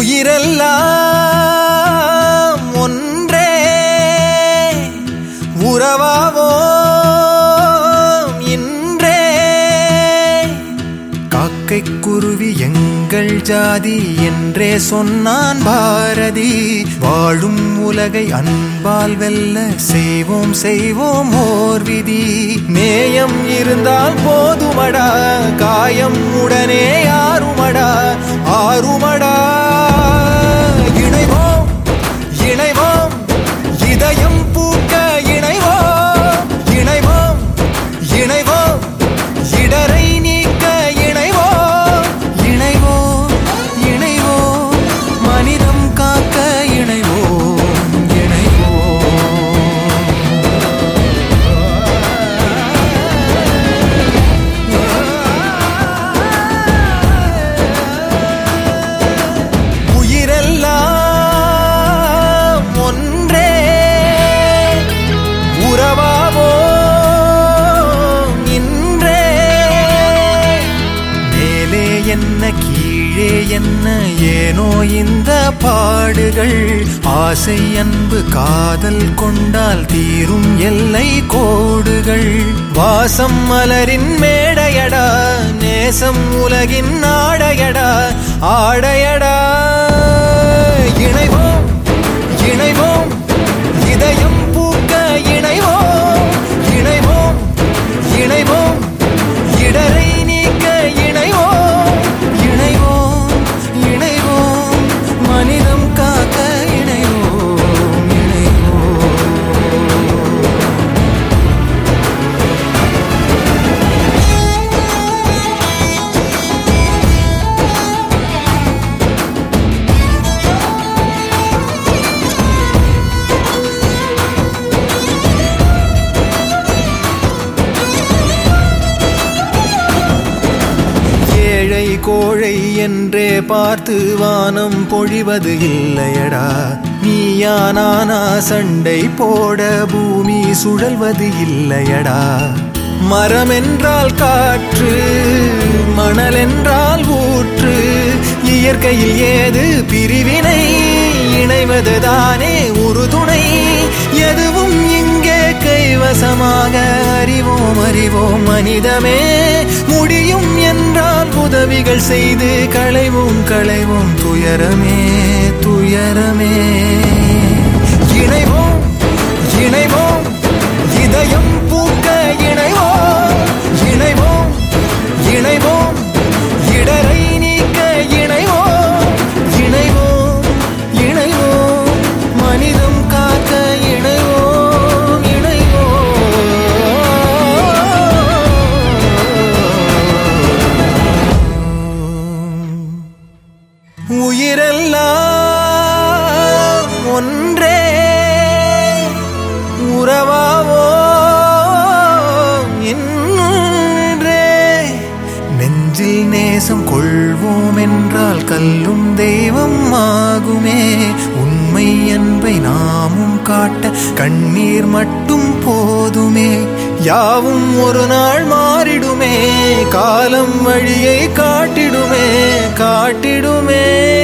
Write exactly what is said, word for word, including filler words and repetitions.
உயிரெல்லாம் ஒன்றே உறவாவோம் இன்றே. காக்கை குருவி எங்கள் ஜாதி என்றே சொன்னான் பாரதி. வாழும் உலகை அன்பால் வெல்ல செய்வோம் செய்வோம் ஓர் விதி. நேயம் இருந்தால் போதுமடா, காயம் உடனே ஆறுமடா ஆறுமடா. இணைவோம் இணைவோம் இதயம் பூக்க இணைவோம் இணைவோம் இணைவோம் இடரை நீக்க இணைவோம் இணைவோம் இணைவோம் மனிதம் காக்க இணைவோம் இணைவோம். உயிரெல்லாம் ஒன்றே உறவாவோம் இன்றே. மேலே என்ன கீழே என்ன ஏனோ இந்த பாடுகள். ஆசை அன்பு காதல் கொண்டால் தீரும் எல்லை கோடுகள். வாசம் மலரின் மேடையடா, நேசம் உலகின் ஆடையடா ஆடையடா. இணைவோம் இணைவோம் இதயம் பூக்க இணைவோம் இணைவோம் இணைவோம் இடரை நீக்க இணைவோம் இணைவோம் இணைவோம் மனிதம் காக்க இணைவோம் இணைவோம். ஏழை கோழை என்றே பார்த்து வானம் பொழிவது இல்லையடா. நீயா நானா சண்டை போட பூமி சுழல்வது இல்லையடா. மரம் என்றால் காற்று, மணல் என்றால் ஊற்று. இயற்கையில் ஏது பிரிவினை, இணைவதுதானே உறுதுணை. எதுவும் இங்கே கைவசமாக அறிவோம் அறிவோம் மனிதமே. முடியும் என்றால் உதவிகள் செய்து களைவோம் களைவோம் துயரமே துயரமே. இணைவோம் இணைவோம் இதயம் பூக்க இணைவோம் இணைவோம் இணைவோம் இடரை நீக்க இணைவோம் இணைவோம் இணைவோம் மனிதம் காக்க இணைவோம் இணைவோம். உயிரெல்லாம் ஒன்றே உறவாவோம் இன்றே. நெஞ்சில் நேசம் கொள்வோம் என்றால் கல்லும் தெய்வம் ஆகுமே. உண்மை அன்பை நாமும் காட்ட கண்ணீர் மட்டும் போதுமே. யாவும் ஒரு நாள் மாறிடுமே, காலம் வழியை காட்டிடுமே காட்டிடுமே.